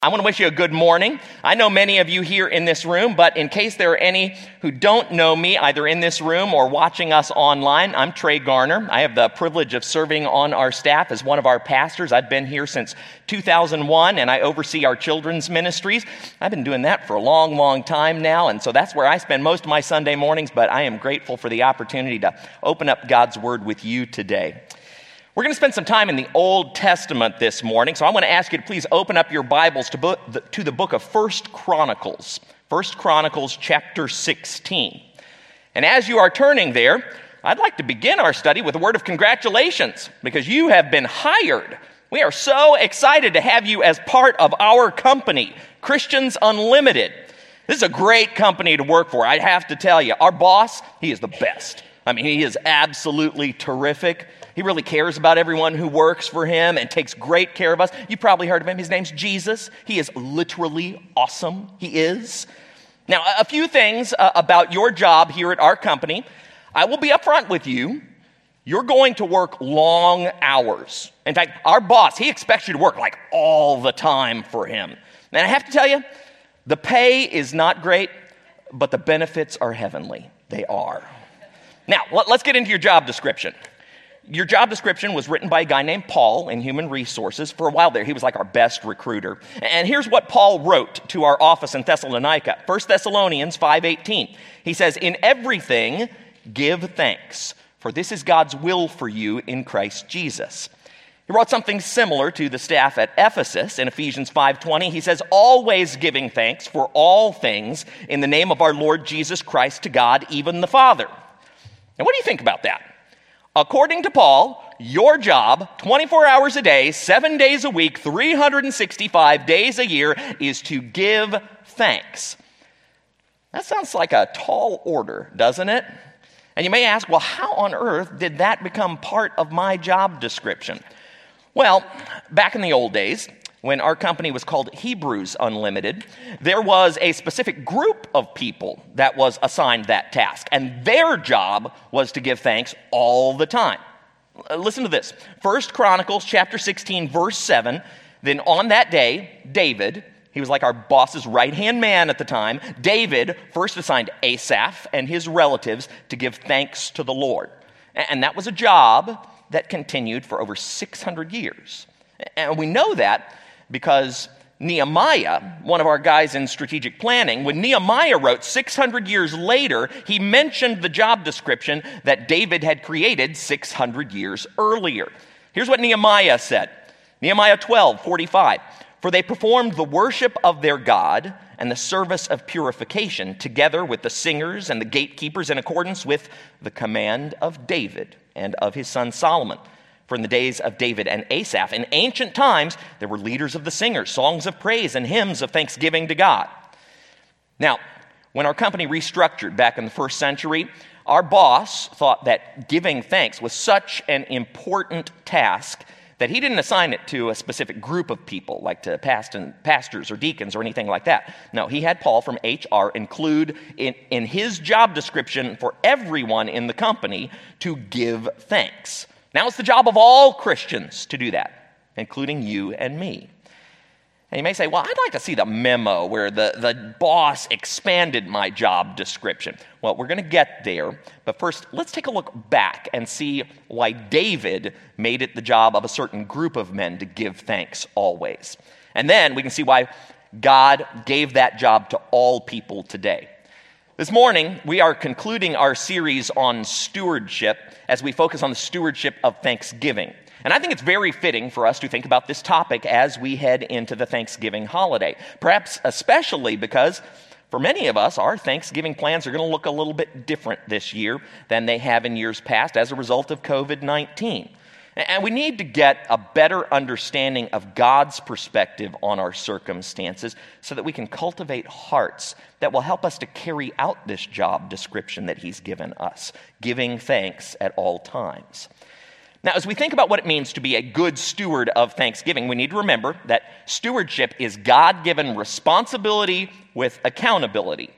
I want to wish you a good morning. I know many of you here in this room, but in case there are any who don't know me, either in this room or watching us online, I'm Trey Garner. I have the privilege of serving on our staff as one of our pastors. I've been here since 2001, and I oversee our children's ministries. I've been doing that for a long, long time now, and so that's where I spend most of my Sunday mornings, but I am grateful for the opportunity to open up God's Word with you today. We're going to spend some time in the Old Testament this morning, so I want to ask you to please open up your Bibles to the book of 1 Chronicles. 1 Chronicles chapter 16. And as you are turning there, I'd like to begin our study with a word of congratulations, because you have been hired. We are so excited to have you as part of our company, Christians Unlimited. This is a great company to work for, I have to tell you. Our boss, he is the best. I mean, he is absolutely terrific. He really cares about everyone who works for him and takes great care of us. You've probably heard of him. His name's Jesus. He is literally awesome. He is. Now, a few things about your job here at our company. I will be upfront with you. You're going to work long hours. In fact, our boss, he expects you to work like all the time for him. And I have to tell you, the pay is not great, but the benefits are heavenly. They are. Now, let's get into your job description. Your job description was written by a guy named Paul in Human Resources. For a while there, he was like our best recruiter. And here's what Paul wrote to our office in Thessalonica. 1 Thessalonians 5:18. He says, "In everything, give thanks, for this is God's will for you in Christ Jesus." He wrote something similar to the staff at Ephesus in Ephesians 5:20. He says, "Always giving thanks for all things in the name of our Lord Jesus Christ to God, even the Father." Now, what do you think about that? According to Paul, your job, 24 hours a day, 7 days a week, 365 days a year, is to give thanks. That sounds like a tall order, doesn't it? And you may ask, well, how on earth did that become part of my job description? Well, back in the old days, when our company was called Hebrews Unlimited, there was a specific group of people that was assigned that task, and their job was to give thanks all the time. Listen to this. 1 Chronicles chapter 16, verse 7, "Then on that day, David," he was like our boss's right-hand man at the time, "David first assigned Asaph and his relatives to give thanks to the Lord." And that was a job that continued for over 600 years. And we know that because Nehemiah, one of our guys in strategic planning, when Nehemiah wrote 600 years later, he mentioned the job description that David had created 600 years earlier. Here's what Nehemiah said. Nehemiah 12:45. "For they performed the worship of their God and the service of purification together with the singers and the gatekeepers in accordance with the command of David and of his son Solomon. For in the days of David and Asaph, in ancient times, there were leaders of the singers, songs of praise and hymns of thanksgiving to God." Now, when our company restructured back in the first century, our boss thought that giving thanks was such an important task that he didn't assign it to a specific group of people, like to pastors or deacons or anything like that. No, he had Paul from HR include in his job description for everyone in the company to give thanks. Now it's the job of all Christians to do that, including you and me. And you may say, well, I'd like to see the memo where the boss expanded my job description. Well, we're going to get there, but first, let's take a look back and see why David made it the job of a certain group of men to give thanks always. And then we can see why God gave that job to all people today. This morning, we are concluding our series on stewardship as we focus on the stewardship of Thanksgiving. And I think it's very fitting for us to think about this topic as we head into the Thanksgiving holiday. Perhaps especially because for many of us, our Thanksgiving plans are going to look a little bit different this year than they have in years past as a result of COVID-19. And we need to get a better understanding of God's perspective on our circumstances so that we can cultivate hearts that will help us to carry out this job description that He's given us, giving thanks at all times. Now, as we think about what it means to be a good steward of Thanksgiving, we need to remember that stewardship is God-given responsibility with accountability.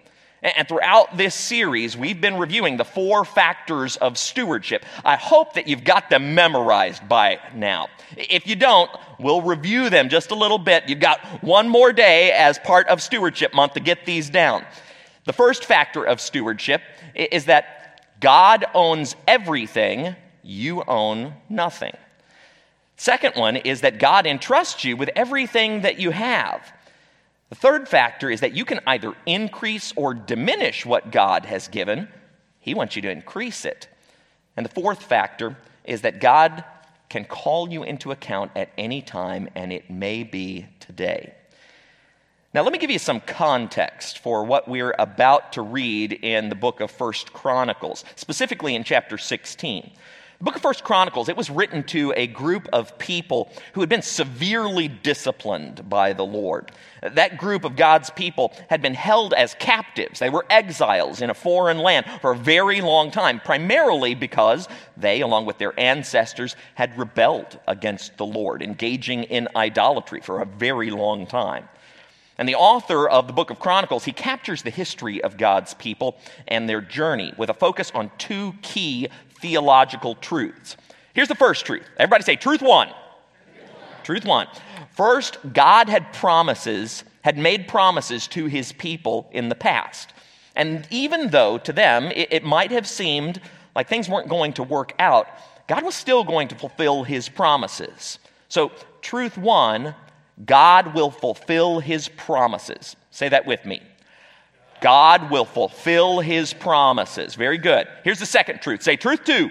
And throughout this series, we've been reviewing the 4 factors of stewardship. I hope that you've got them memorized by now. If you don't, we'll review them just a little bit. You've got one more day as part of Stewardship Month to get these down. The first factor of stewardship is that God owns everything, you own nothing. Second one is that God entrusts you with everything that you have. The third factor is that you can either increase or diminish what God has given. He wants you to increase it. And the fourth factor is that God can call you into account at any time, and it may be today. Now, let me give you some context for what we're about to read in the book of 1 Chronicles, specifically in chapter 16. The book of 1 Chronicles, it was written to a group of people who had been severely disciplined by the Lord. That group of God's people had been held as captives. They were exiles in a foreign land for a very long time, primarily because they, along with their ancestors, had rebelled against the Lord, engaging in idolatry for a very long time. And the author of the book of Chronicles, he captures the history of God's people and their journey with a focus on 2 key theological truths. Here's the first truth. Everybody say, truth 1. Truth 1. First, God had made promises to his people in the past. And even though to them it might have seemed like things weren't going to work out, God was still going to fulfill his promises. So, truth 1, God will fulfill his promises. Say that with me. God will fulfill his promises. Very good. Here's the second truth. Say truth 2.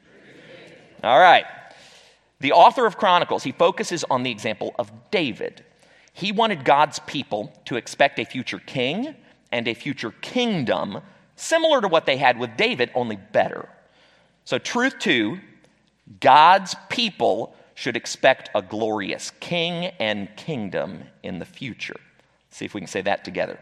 All right. The author of Chronicles, he focuses on the example of David. He wanted God's people to expect a future king and a future kingdom similar to what they had with David, only better. So truth 2, God's people should expect a glorious king and kingdom in the future. Let's see if we can say that together.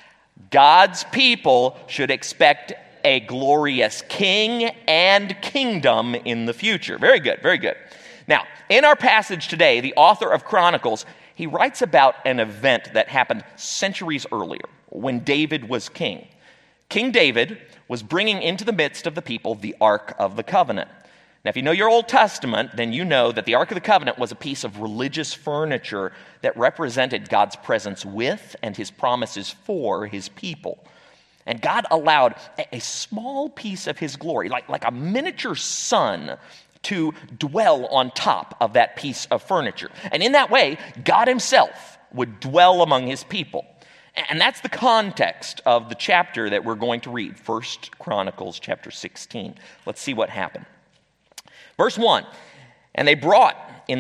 God's people should expect a glorious king and kingdom in the future. Very good, very good. Now, in our passage today, the author of Chronicles, he writes about an event that happened centuries earlier when David was king. King David was bringing into the midst of the people the Ark of the Covenant. Now, if you know your Old Testament, then you know that the Ark of the Covenant was a piece of religious furniture that represented God's presence with and his promises for his people. And God allowed a small piece of his glory, like a miniature sun, to dwell on top of that piece of furniture. And in that way, God himself would dwell among his people. And that's the context of the chapter that we're going to read, 1 Chronicles chapter 16. Let's see what happened. Verse 1, and they brought in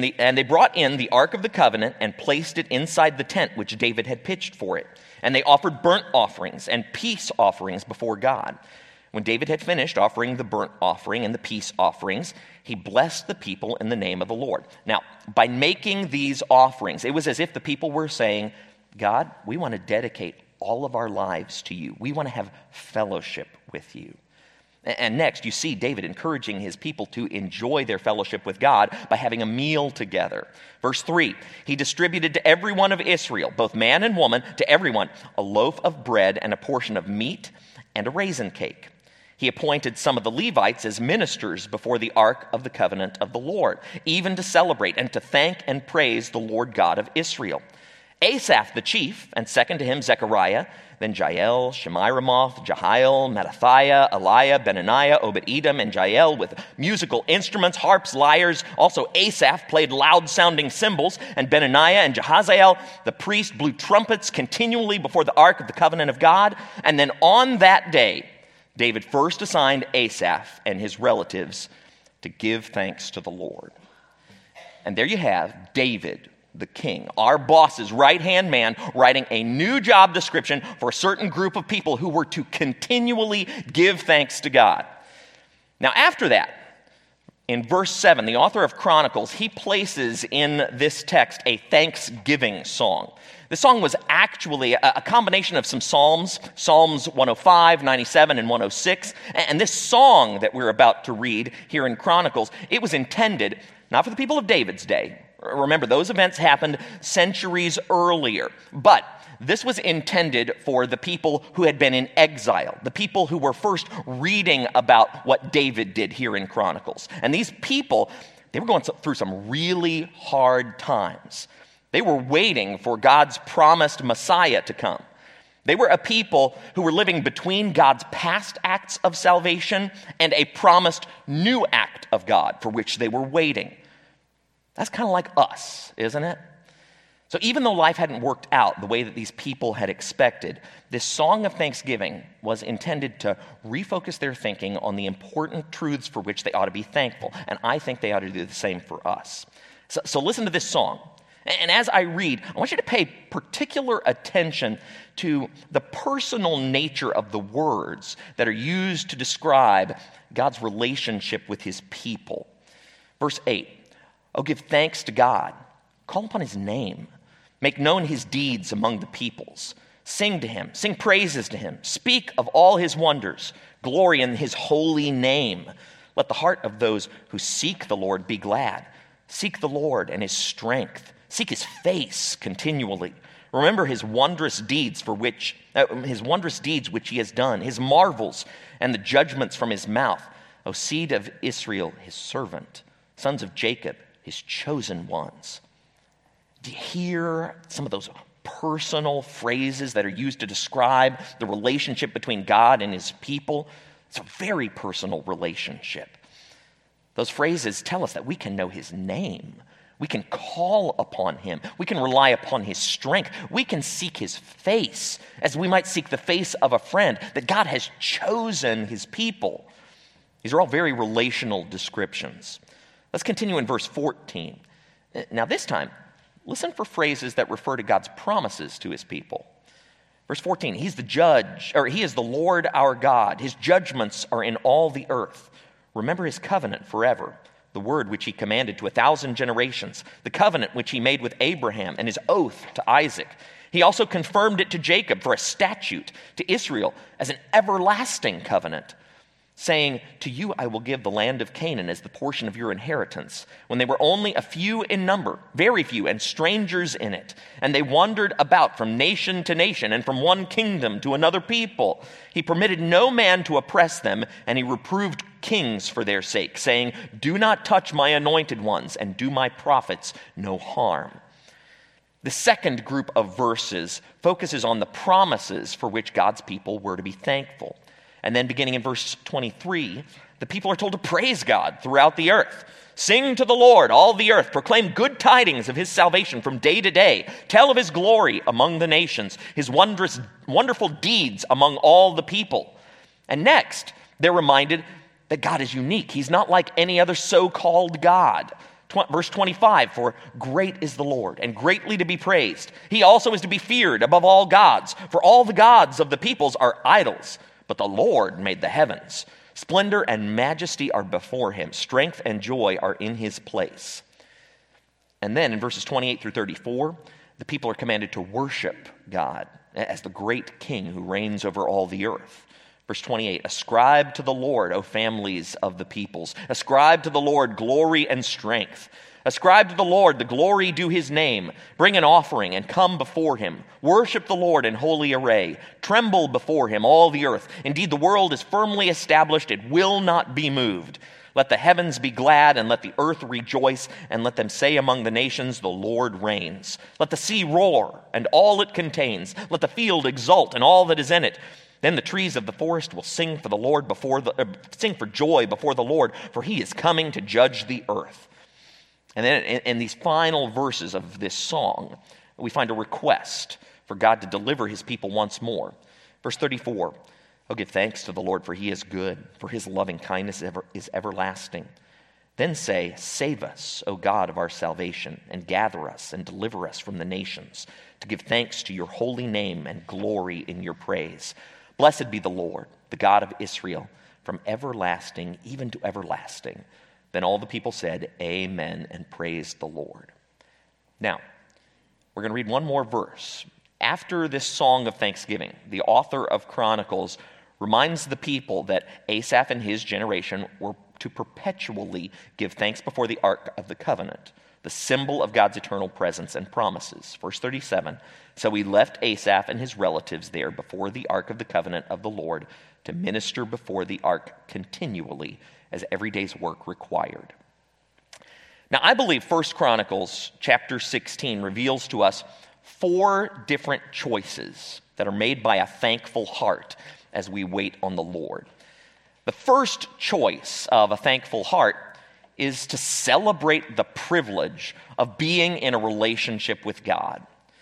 the Ark of the Covenant and placed it inside the tent which David had pitched for it. And they offered burnt offerings and peace offerings before God. When David had finished offering the burnt offering and the peace offerings, he blessed the people in the name of the Lord. Now, by making these offerings, it was as if the people were saying, God, we want to dedicate all of our lives to you. We want to have fellowship with you. And next, you see David encouraging his people to enjoy their fellowship with God by having a meal together. Verse 3, he distributed to every one of Israel, both man and woman, to everyone, a loaf of bread and a portion of meat and a raisin cake. He appointed some of the Levites as ministers before the Ark of the Covenant of the Lord, even to celebrate and to thank and praise the Lord God of Israel. Asaph the chief, and second to him Zechariah, then Jael, Shemiramoth, Jehiel, Mattathiah, Eliah, Benaniah, Obed-Edom, and Jael with musical instruments, harps, lyres. Also Asaph played loud-sounding cymbals, and Benaniah and Jehaziel, the priest, blew trumpets continually before the Ark of the Covenant of God. And then on that day, David first assigned Asaph and his relatives to give thanks to the Lord. And there you have David, the king, our boss's right-hand man, writing a new job description for a certain group of people who were to continually give thanks to God. Now, after that, in verse 7, the author of Chronicles, he places in this text a thanksgiving song. The song was actually a combination of some psalms, Psalms 105, 97, and 106. And this song that we're about to read here in Chronicles, it was intended not for the people of David's day, Remember, those events happened centuries earlier, but this was intended for the people who had been in exile, the people who were first reading about what David did here in Chronicles. And these people, they were going through some really hard times. They were waiting for God's promised Messiah to come. They were a people who were living between God's past acts of salvation and a promised new act of God for which they were waiting. That's kind of like us, isn't it? So even though life hadn't worked out the way that these people had expected, this song of thanksgiving was intended to refocus their thinking on the important truths for which they ought to be thankful. And I think they ought to do the same for us. So listen to this song. And as I read, I want you to pay particular attention to the personal nature of the words that are used to describe God's relationship with his people. Verse 8, "Oh, give thanks to God. Call upon his name. Make known his deeds among the peoples. Sing to him. Sing praises to him. Speak of all his wonders. Glory in his holy name. Let the heart of those who seek the Lord be glad. Seek the Lord and his strength. Seek his face continually. Remember his wondrous deeds which he has done, his marvels and the judgments from his mouth. O seed of Israel, his servant, sons of Jacob, his chosen ones." Do you hear some of those personal phrases that are used to describe the relationship between God and his people? It's a very personal relationship. Those phrases tell us that we can know his name. We can call upon him. We can rely upon his strength. We can seek his face as we might seek the face of a friend, that God has chosen his people. These are all very relational descriptions. Let's continue in verse 14. Now this time, listen for phrases that refer to God's promises to his people. Verse 14, he is the Lord our God. His judgments are in all the earth. Remember his covenant forever, the word which he commanded to 1,000 generations, the covenant which he made with Abraham and his oath to Isaac. He also confirmed it to Jacob for a statute, to Israel as an everlasting covenant, saying, "To you I will give the land of Canaan as the portion of your inheritance," when they were only a few in number, very few, and strangers in it. And they wandered about from nation to nation and from one kingdom to another people. He permitted no man to oppress them, and he reproved kings for their sake, saying, "Do not touch my anointed ones, and do my prophets no harm." The second group of verses focuses on the promises for which God's people were to be thankful. And then beginning in verse 23, the people are told to praise God throughout the earth. "Sing to the Lord, all the earth. Proclaim good tidings of his salvation from day to day. Tell of his glory among the nations, his wonderful deeds among all the people." And next, they're reminded that God is unique. He's not like any other so-called God. Verse 25, "For great is the Lord, and greatly to be praised. He also is to be feared above all gods. For all the gods of the peoples are idols. But the Lord made the heavens. Splendor and majesty are before him. Strength and joy are in his place." And then in verses 28 through 34, the people are commanded to worship God as the great king who reigns over all the earth. Verse 28, "Ascribe to the Lord, O families of the peoples. Ascribe to the Lord glory and strength. Ascribe to the Lord the glory due his name. Bring an offering and come before him. Worship the Lord in holy array. Tremble before him, all the earth. Indeed, the world is firmly established. It will not be moved. Let the heavens be glad, and let the earth rejoice, and let them say among the nations, the Lord reigns. Let the sea roar, and all it contains. Let the field exult, and all that is in it. Then the trees of the forest will sing for joy before the Lord, for he is coming to judge the earth." And then in these final verses of this song, we find a request for God to deliver his people once more. Verse 34, "Oh, give thanks to the Lord, for he is good, for his loving kindness is everlasting. Then say, save us, O God of our salvation, and gather us and deliver us from the nations, to give thanks to your holy name and glory in your praise. Blessed be the Lord, the God of Israel, from everlasting even to everlasting." Then all the people said, "Amen," and praised the Lord. Now, we're going to read one more verse. After this song of thanksgiving, the author of Chronicles reminds the people that Asaph and his generation were to perpetually give thanks before the Ark of the Covenant, the symbol of God's eternal presence and promises. Verse 37, so he left Asaph and his relatives there before the ark of the covenant of the Lord to minister before the ark continually as every day's work required. Now, I believe 1 Chronicles chapter 16 reveals to us 4 different choices that are made by a thankful heart as we wait on the Lord. The first choice of a thankful heart is to celebrate the privilege of being in a relationship with God.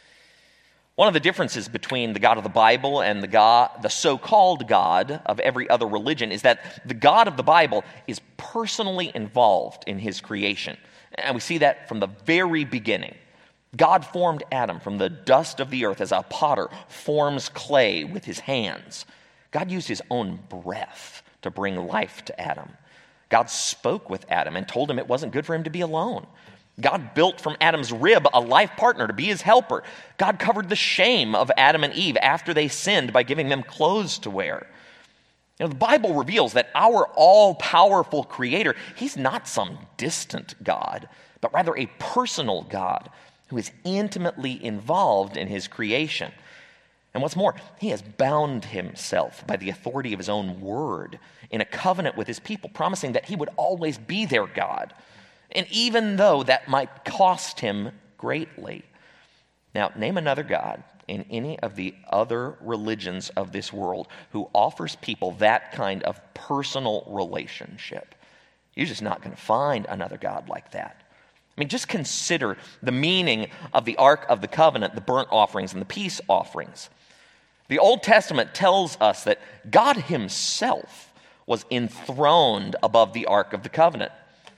One of the differences between the God of the Bible and the so-called God of every other religion is that the God of the Bible is personally involved in his creation. And we see that from the very beginning. God formed Adam from the dust of the earth as a potter forms clay with his hands. God used his own breath to bring life to Adam. God spoke with Adam and told him it wasn't good for him to be alone. God built from Adam's rib a life partner to be his helper. God covered the shame of Adam and Eve after they sinned by giving them clothes to wear. You know, the Bible reveals that our all-powerful Creator, he's not some distant God, but rather a personal God who is intimately involved in his creation. And what's more, he has bound himself by the authority of his own word in a covenant with his people, promising that he would always be their God. And even though that might cost him greatly. Now, name another God in any of the other religions of this world who offers people that kind of personal relationship. You're just not going to find another God like that. I mean, just consider the meaning of the Ark of the Covenant, the burnt offerings and the peace offerings. The Old Testament tells us that God himself was enthroned above the Ark of the Covenant.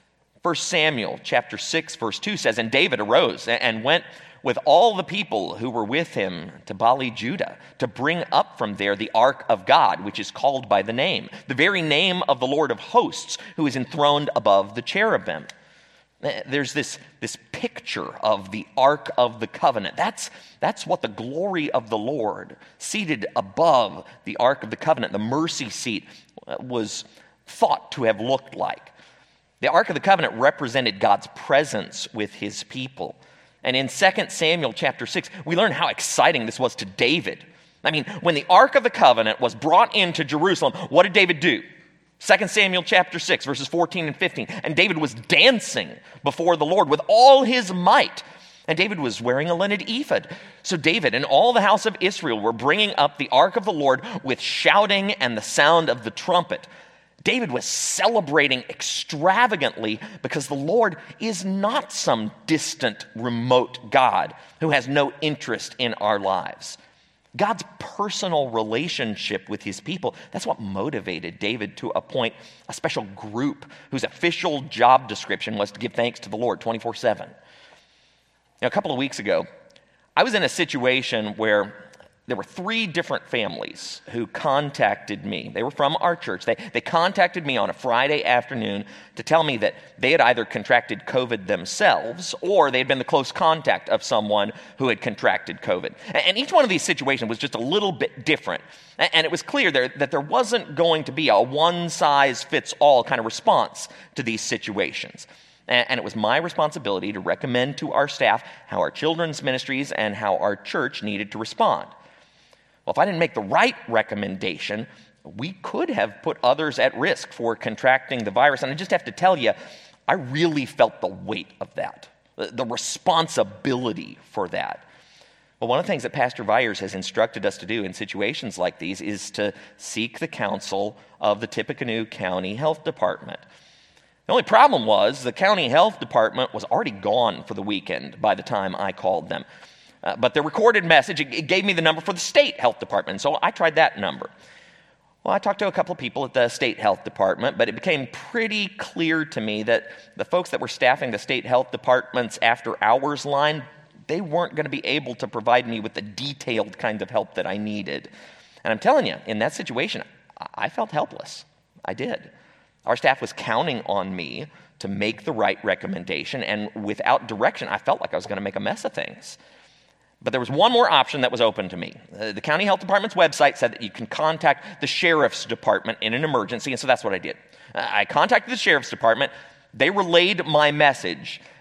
1 Samuel chapter 6, verse 2 says, and David arose and went with all the people who were with him to Baale Judah to bring up from there the ark of God, which is called by the very name of the Lord of hosts, who is enthroned above the cherubim. There's this picture of the Ark of the Covenant. That's what the glory of the Lord, seated above the Ark of the Covenant, the mercy seat, was thought to have looked like. The Ark of the Covenant represented God's presence with his people. And in 2 Samuel chapter 6, we learn how exciting this was to David. I mean, when the Ark of the Covenant was brought into Jerusalem, what did David do? 2 Samuel chapter 6, verses 14 and 15. And David was dancing before the Lord with all his might. And David was wearing a linen ephod. So David and all the house of Israel were bringing up the ark of the Lord with shouting and the sound of the trumpet. David was celebrating extravagantly because the Lord is not some distant, remote God who has no interest in our lives. God's personal relationship with his people, that's what motivated David to appoint a special group whose official job description was to give thanks to the Lord 24/7. Now, a couple of weeks ago, I was in a situation where there were 3 different families who contacted me. They were from our church. They contacted me on a Friday afternoon to tell me that they had either contracted COVID themselves or they had been the close contact of someone who had contracted COVID. And each one of these situations was just a little bit different. And it was clear that there wasn't going to be a one-size-fits-all kind of response to these situations. And it was my responsibility to recommend to our staff how our children's ministries and how our church needed to respond. Well, if I didn't make the right recommendation, we could have put others at risk for contracting the virus. And I just have to tell you, I really felt the weight of that, the responsibility for that. Well, one of the things that Pastor Vyers has instructed us to do in situations like these is to seek the counsel of the Tippecanoe County Health Department. The only problem was the county health department was already gone for the weekend by the time I called them. But the recorded message, it gave me the number for the state health department, so I tried that number. Well, I talked to a couple of people at the state health department, but it became pretty clear to me that the folks that were staffing the state health department's after hours line, they weren't going to be able to provide me with the detailed kind of help that I needed. And I'm telling you, in that situation, I felt helpless. I did. Our staff was counting on me to make the right recommendation, and without direction, I felt like I was going to make a mess of things. But there was one more option that was open to me. The county health department's website said that you can contact the sheriff's department in an emergency, and so that's what I did. I contacted the sheriff's department. They relayed my message,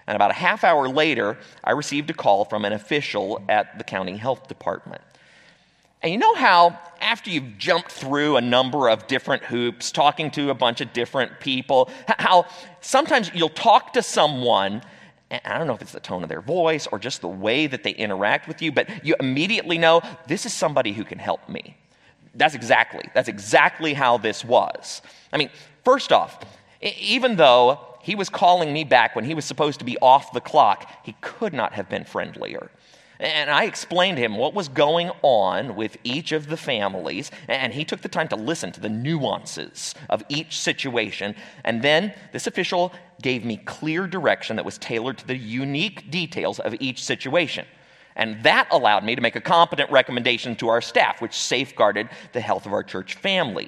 And about a half hour later, I received a call from an official at the county health department. And you know how after you've jumped through a number of different hoops, talking to a bunch of different people, how sometimes you'll talk to someone, and I don't know if it's the tone of their voice or just the way that they interact with you, but you immediately know this is somebody who can help me. That's exactly how this was. I mean, first off, even though he was calling me back when he was supposed to be off the clock, he could not have been friendlier. And I explained to him what was going on with each of the families, and he took the time to listen to the nuances of each situation. And then this official gave me clear direction that was tailored to the unique details of each situation. And that allowed me to make a competent recommendation to our staff, which safeguarded the health of our church family.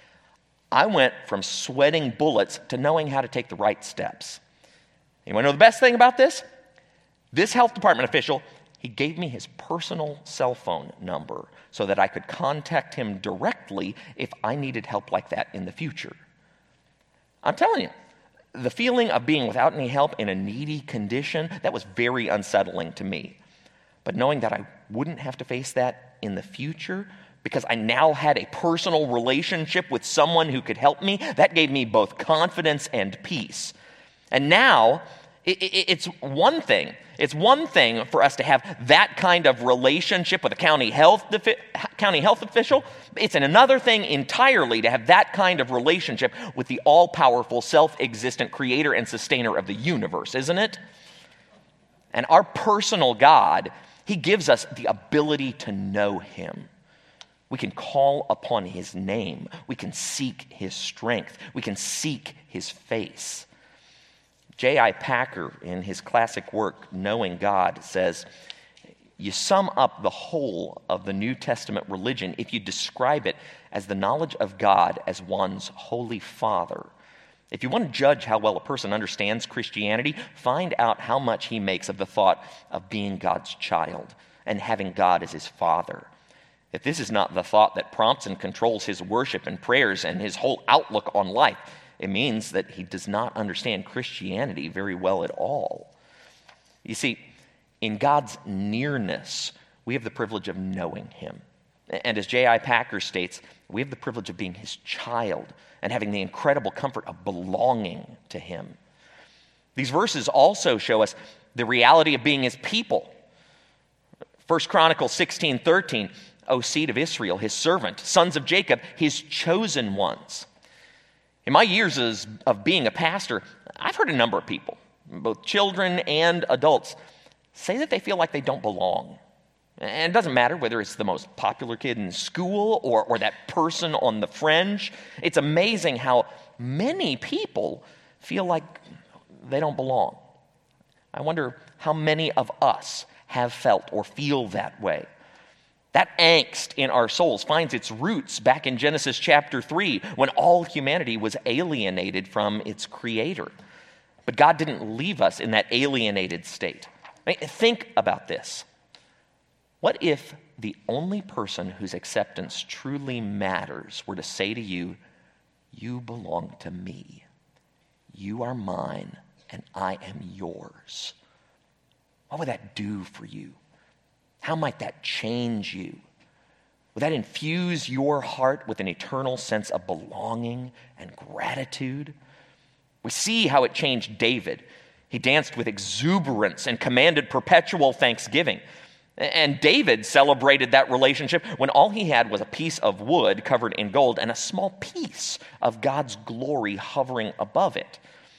I went from sweating bullets to knowing how to take the right steps. You want to know the best thing about this? This health department official, he gave me his personal cell phone number so that I could contact him directly if I needed help like that in the future. I'm telling you, the feeling of being without any help in a needy condition, that was very unsettling to me. But knowing that I wouldn't have to face that in the future because I now had a personal relationship with someone who could help me, that gave me both confidence and peace. And now, it's one thing. It's one thing for us to have that kind of relationship with a county health official. It's another thing entirely to have that kind of relationship with the all-powerful, self-existent creator and sustainer of the universe, isn't it? And our personal God, he gives us the ability to know him. We can call upon his name. We can seek his strength. We can seek his face. J.I. Packer, in his classic work, Knowing God, says, you sum up the whole of the New Testament religion if you describe it as the knowledge of God as one's holy Father. If you want to judge how well a person understands Christianity, find out how much he makes of the thought of being God's child and having God as his Father. If this is not the thought that prompts and controls his worship and prayers and his whole outlook on life, it means that he does not understand Christianity very well at all. You see, in God's nearness, we have the privilege of knowing him. And as J.I. Packer states, we have the privilege of being his child and having the incredible comfort of belonging to him. These verses also show us the reality of being his people. 1 Chronicles 16:13, O seed of Israel, his servant, sons of Jacob, his chosen ones. In my years of being a pastor, I've heard a number of people, both children and adults, say that they feel like they don't belong. And it doesn't matter whether it's the most popular kid in school or that person on the fringe. It's amazing how many people feel like they don't belong. I wonder how many of us have felt or feel that way. That angst in our souls finds its roots back in Genesis chapter 3 when all humanity was alienated from its creator. But God didn't leave us in that alienated state. I mean, think about this. What if the only person whose acceptance truly matters were to say to you, you belong to me. You are mine and I am yours. What would that do for you? How might that change you? Would that infuse your heart with an eternal sense of belonging and gratitude? We see how it changed David. He danced with exuberance and commanded perpetual thanksgiving. And David celebrated that relationship when all he had was a piece of wood covered in gold and a small piece of God's glory hovering above it.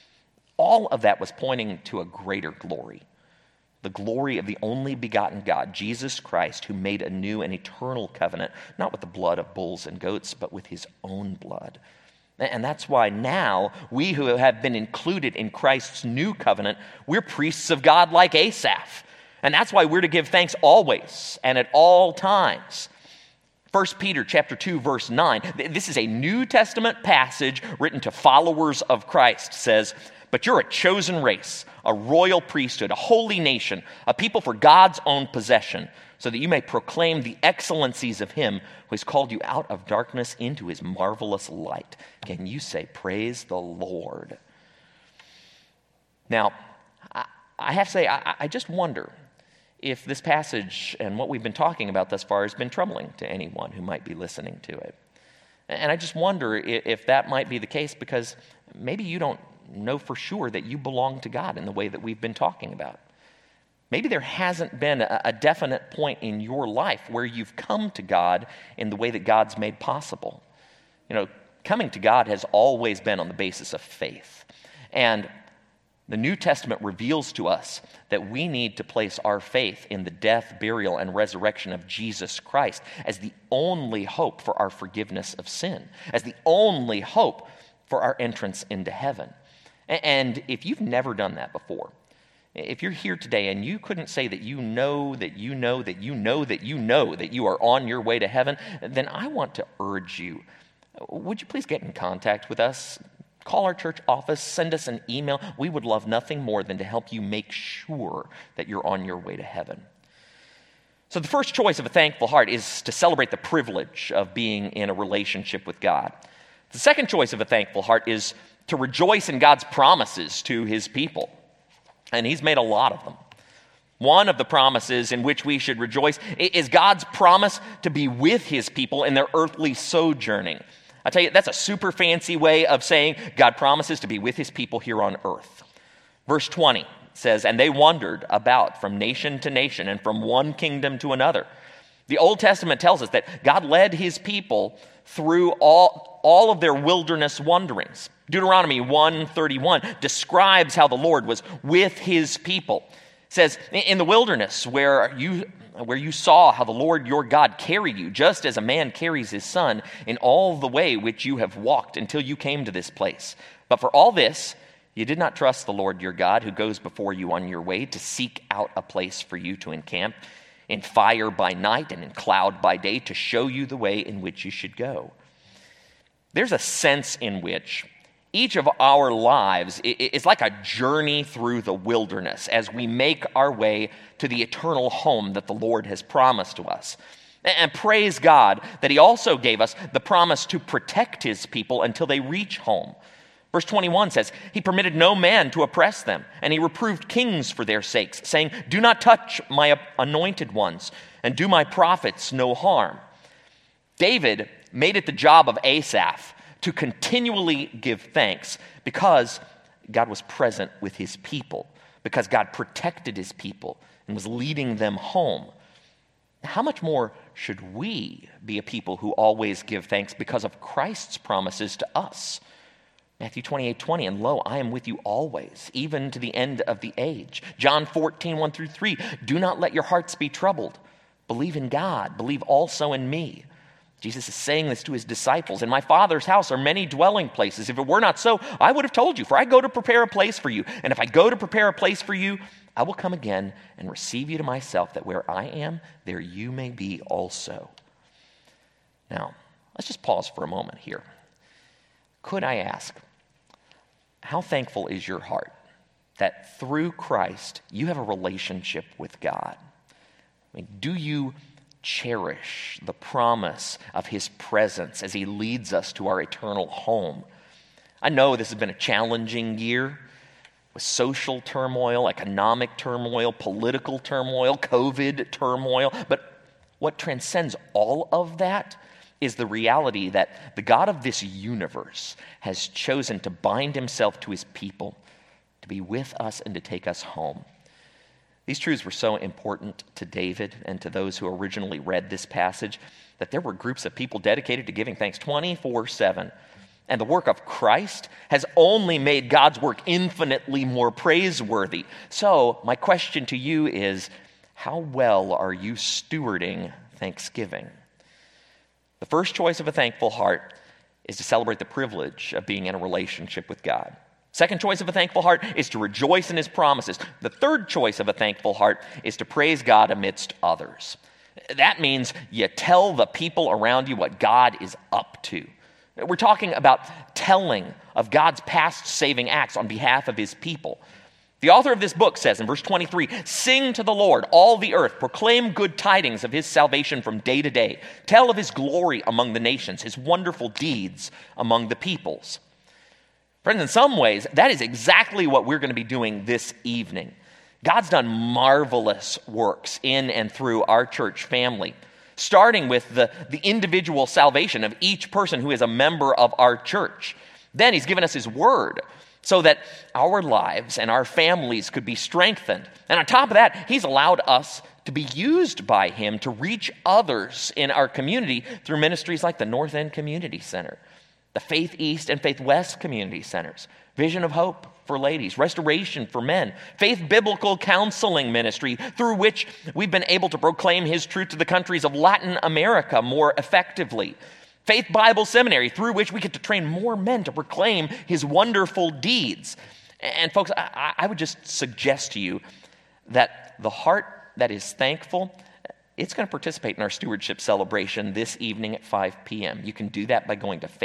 All of that was pointing to a greater glory. The glory of the only begotten God, Jesus Christ, who made a new and eternal covenant, not with the blood of bulls and goats, but with his own blood. And that's why now, we who have been included in Christ's new covenant, we're priests of God like Asaph. And that's why we're to give thanks always and at all times. 1 Peter chapter 2, verse 9, this is a New Testament passage written to followers of Christ, says, but you're a chosen race, a royal priesthood, a holy nation, a people for God's own possession, so that you may proclaim the excellencies of him who has called you out of darkness into his marvelous light. Can you say, praise the Lord? Now, I have to say, I just wonder if this passage and what we've been talking about thus far has been troubling to anyone who might be listening to it. And I just wonder if that might be the case because maybe you don't know for sure that you belong to God in the way that we've been talking about. Maybe there hasn't been a definite point in your life where you've come to God in the way that God's made possible. You know, coming to God has always been on the basis of faith. And the New Testament reveals to us that we need to place our faith in the death, burial, and resurrection of Jesus Christ as the only hope for our forgiveness of sin, as the only hope for our entrance into heaven. And if you've never done that before, if you're here today and you couldn't say that you know that you know that you know that you know that you are on your way to heaven, then I want to urge you, would you please get in contact with us? Call our church office, send us an email. We would love nothing more than to help you make sure that you're on your way to heaven. So the first choice of a thankful heart is to celebrate the privilege of being in a relationship with God. The second choice of a thankful heart is to rejoice in God's promises to his people. And he's made a lot of them. One of the promises in which we should rejoice is God's promise to be with his people in their earthly sojourning. I tell you, that's a super fancy way of saying God promises to be with his people here on earth. Verse 20 says, "And they wandered about from nation to nation and from one kingdom to another." The Old Testament tells us that God led his people through all of their wilderness wanderings. Deuteronomy 1:31 describes how the Lord was with his people. It says, "In the wilderness where you saw how the Lord your God carried you, just as a man carries his son, in all the way which you have walked until you came to this place. But for all this, you did not trust the Lord your God, who goes before you on your way to seek out a place for you to encamp, in fire by night and in cloud by day, to show you the way in which you should go." There's a sense in which each of our lives is like a journey through the wilderness as we make our way to the eternal home that the Lord has promised to us. And praise God that he also gave us the promise to protect his people until they reach home. Verse 21 says, "He permitted no man to oppress them, and he reproved kings for their sakes, saying, 'Do not touch my anointed ones, and do my prophets no harm.'" David made it the job of Asaph to continually give thanks because God was present with his people, because God protected his people and was leading them home. How much more should we be a people who always give thanks because of Christ's promises to us? Matthew 28:20, "And lo, I am with you always, even to the end of the age." John 14:1-3, "Do not let your hearts be troubled. Believe in God, believe also in me." Jesus is saying this to his disciples. "In my Father's house are many dwelling places. If it were not so, I would have told you, for I go to prepare a place for you. And if I go to prepare a place for you, I will come again and receive you to myself, that where I am, there you may be also." Now, let's just pause for a moment here. Could I ask, how thankful is your heart that through Christ you have a relationship with God? I mean, do you cherish the promise of his presence as he leads us to our eternal home? I know this has been a challenging year with social turmoil, economic turmoil, political turmoil, COVID turmoil, but what transcends all of that is the reality that the God of this universe has chosen to bind himself to his people, to be with us and to take us home. These truths were so important to David and to those who originally read this passage that there were groups of people dedicated to giving thanks 24/7. And the work of Christ has only made God's work infinitely more praiseworthy. So my question to you is, how well are you stewarding Thanksgiving? The first choice of a thankful heart is to celebrate the privilege of being in a relationship with God. Second choice of a thankful heart is to rejoice in his promises. The third choice of a thankful heart is to praise God amidst others. That means you tell the people around you what God is up to. We're talking about telling of God's past saving acts on behalf of his people. The author of this book says in verse 23, "Sing to the Lord, all the earth. Proclaim good tidings of his salvation from day to day. Tell of his glory among the nations, his wonderful deeds among the peoples." Friends, in some ways, that is exactly what we're going to be doing this evening. God's done marvelous works in and through our church family, starting with the individual salvation of each person who is a member of our church. Then he's given us his word so that our lives and our families could be strengthened. And on top of that, he's allowed us to be used by him to reach others in our community through ministries like the North End Community Center, the Faith East and Faith West Community Centers, Vision of Hope for ladies, Restoration for men, Faith Biblical Counseling Ministry, through which we've been able to proclaim his truth to the countries of Latin America more effectively, Faith Bible Seminary, through which we get to train more men to proclaim his wonderful deeds. And folks, I would just suggest to you that the heart that is thankful, it's going to participate in our stewardship celebration this evening at 5 p.m. You can do that by going to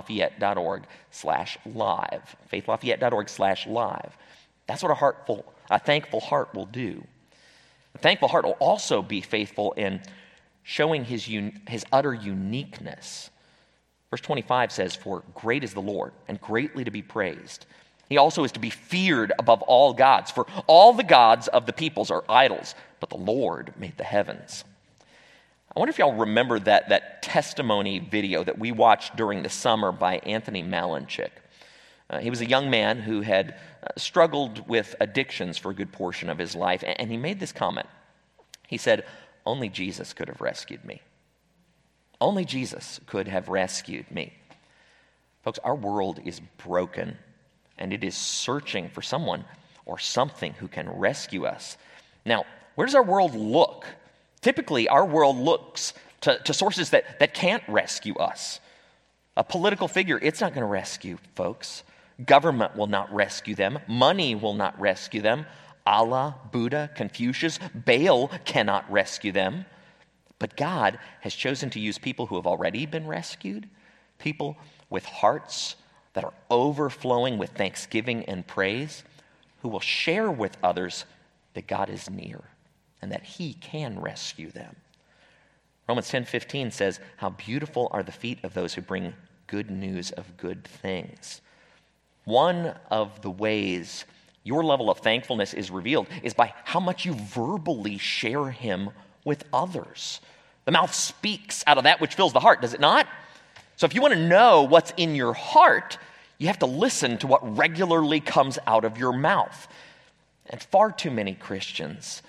faithlafayette.org/live. faithlafayette.org/live. That's what a thankful heart will do. A thankful heart will also be faithful in showing his utter uniqueness. Verse 25 says, "For great is the Lord, and greatly to be praised. He also is to be feared above all gods, for all the gods of the peoples are idols, but the Lord made the heavens." I wonder if y'all remember that testimony video that we watched during the summer by Anthony Malinchik. He was a young man who had struggled with addictions for a good portion of his life, and he made this comment. He said, "Only Jesus could have rescued me. Only Jesus could have rescued me." Folks, our world is broken, and it is searching for someone or something who can rescue us. Now, where does our world look? Typically, our world looks to sources that can't rescue us. A political figure, it's not going to rescue folks. Government will not rescue them. Money will not rescue them. Allah, Buddha, Confucius, Baal cannot rescue them. But God has chosen to use people who have already been rescued, people with hearts that are overflowing with thanksgiving and praise, who will share with others that God is near and that he can rescue them. Romans 10:15 says, "How beautiful are the feet of those who bring good news of good things." One of the ways your level of thankfulness is revealed is by how much you verbally share him with others. The mouth speaks out of that which fills the heart, does it not? So if you want to know what's in your heart, you have to listen to what regularly comes out of your mouth. And far too many Christians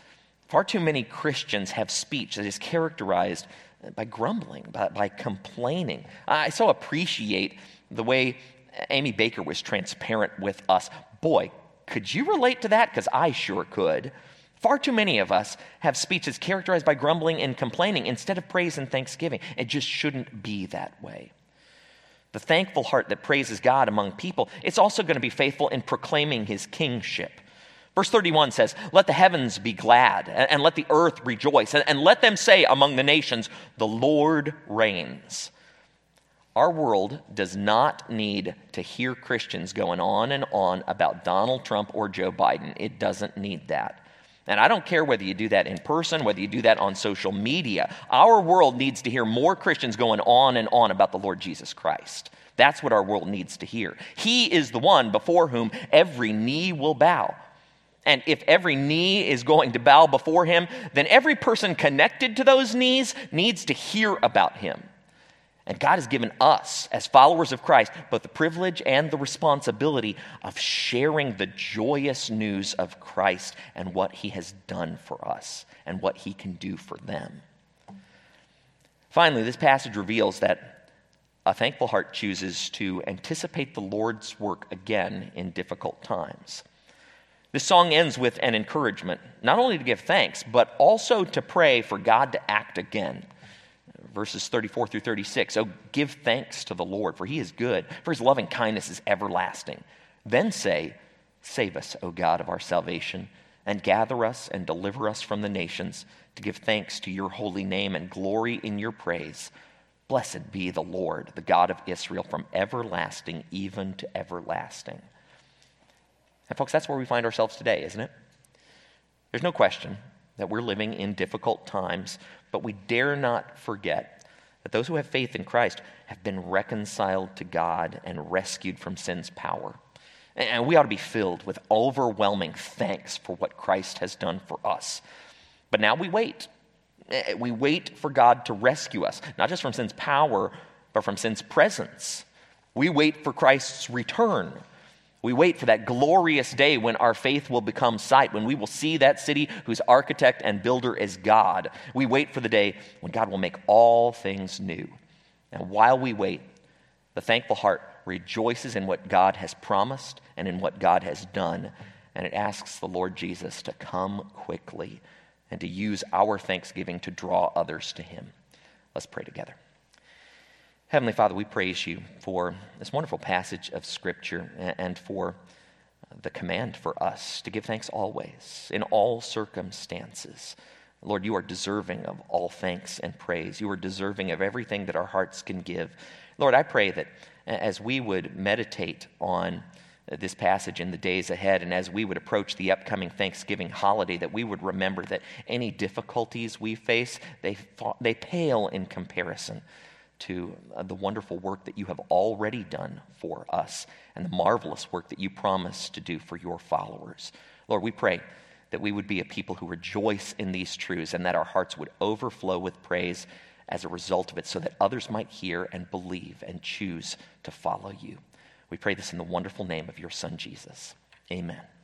have speech that is characterized by grumbling, by complaining. I so appreciate the way Amy Baker was transparent with us. Boy, could you relate to that? Because I sure could. Far too many of us have speech that's characterized by grumbling and complaining instead of praise and thanksgiving. It just shouldn't be that way. The thankful heart that praises God among people, it's also going to be faithful in proclaiming his kingship. Verse 31 says, "Let the heavens be glad, and let the earth rejoice, and let them say among the nations, the Lord reigns." Our world does not need to hear Christians going on and on about Donald Trump or Joe Biden. It doesn't need that. And I don't care whether you do that in person, whether you do that on social media. Our world needs to hear more Christians going on and on about the Lord Jesus Christ. That's what our world needs to hear. He is the one before whom every knee will bow. And if every knee is going to bow before him, then every person connected to those knees needs to hear about him. And God has given us, as followers of Christ, both the privilege and the responsibility of sharing the joyous news of Christ and what he has done for us and what he can do for them. Finally, this passage reveals that a thankful heart chooses to anticipate the Lord's work again in difficult times. This song ends with an encouragement, not only to give thanks, but also to pray for God to act again. Verses 34 through 36, "Oh, give thanks to the Lord, for he is good, for his loving kindness is everlasting. Then say, save us, O God of our salvation, and gather us and deliver us from the nations, to give thanks to your holy name and glory in your praise. Blessed be the Lord, the God of Israel, from everlasting even to everlasting." And folks, that's where we find ourselves today, isn't it? There's no question that we're living in difficult times, but we dare not forget that those who have faith in Christ have been reconciled to God and rescued from sin's power. And we ought to be filled with overwhelming thanks for what Christ has done for us. But now we wait. We wait for God to rescue us, not just from sin's power, but from sin's presence. We wait for Christ's return. We wait for that glorious day when our faith will become sight, when we will see that city whose architect and builder is God. We wait for the day when God will make all things new. And while we wait, the thankful heart rejoices in what God has promised and in what God has done. And it asks the Lord Jesus to come quickly and to use our thanksgiving to draw others to him. Let's pray together. Heavenly Father, we praise you for this wonderful passage of Scripture and for the command for us to give thanks always, in all circumstances. Lord, you are deserving of all thanks and praise. You are deserving of everything that our hearts can give. Lord, I pray that as we would meditate on this passage in the days ahead, and as we would approach the upcoming Thanksgiving holiday, that we would remember that any difficulties we face, they pale in comparison to the wonderful work that you have already done for us and the marvelous work that you promise to do for your followers. Lord, we pray that we would be a people who rejoice in these truths and that our hearts would overflow with praise as a result of it, so that others might hear and believe and choose to follow you. We pray this in the wonderful name of your Son, Jesus. Amen.